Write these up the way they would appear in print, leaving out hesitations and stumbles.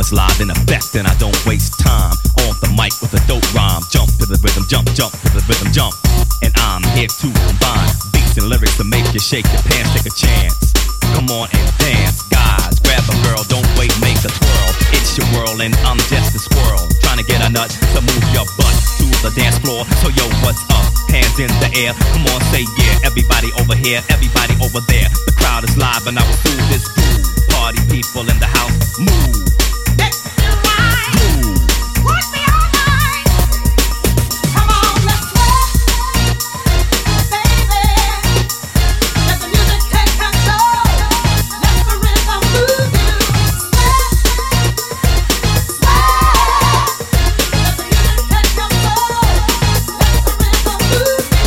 is live in effect and I don't waste time. On the mic with a dope rhyme. Jump to the rhythm, jump, jump to the rhythm, jump. And I'm here to combine beats and lyrics to make you shake your pants, take a chance. Come on and dance, guys. Grab a girl, don't wait, make a twirl. It's your world and I'm just a squirrel. Trying to get a nut to move your butt to the dance floor. So yo, what's up? Hands in the air. Come on, say yeah. Everybody over here, everybody over there. The crowd is live and I will do this groove. Party people in the house, move. Let's do right. Move. Push me all night. Come on, let's sweat, baby. Let the music take control. Let the rhythm move you. Sweat, sweat. Let the music take control. Let the rhythm move you.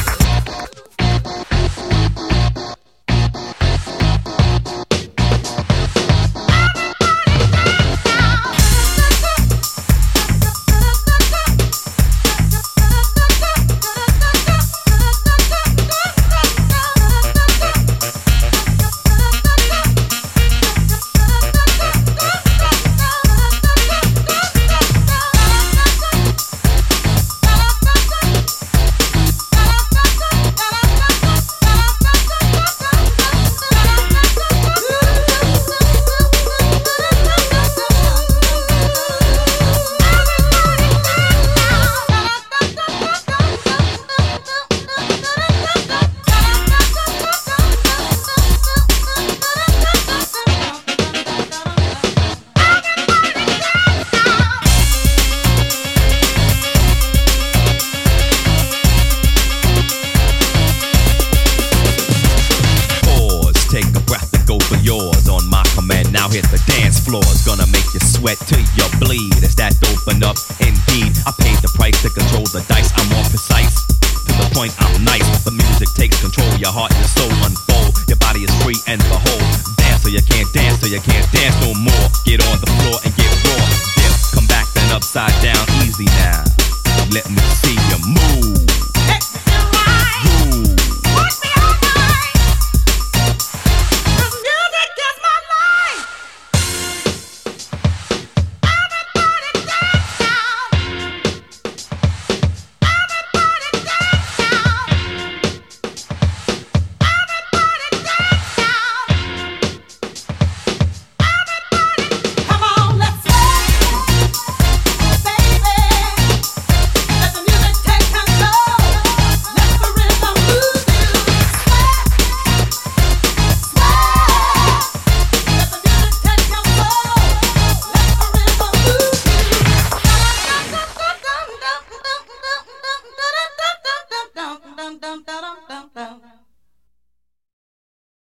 Now hit the dance floor, it's gonna make you sweat till you bleed. It's that open up indeed. I paid the price to control the dice. I'm more precise, to the point I'm nice. The music takes control, your heart and your soul unfold. Your body is free and behold. Dance so you can't dance, so you can't dance no more. Get on the floor and get raw. Dip, come back then upside down, easy now. Let me see you move. Let's do right. Move. Push me all night. This music is my life. Everybody dance now. Everybody dance now. Everybody dance now. Everybody, come on, let's sweat, baby. Let the music take control. Let the rhythm move you. Sweat, sweat. Let the music take control. Let the rhythm move you.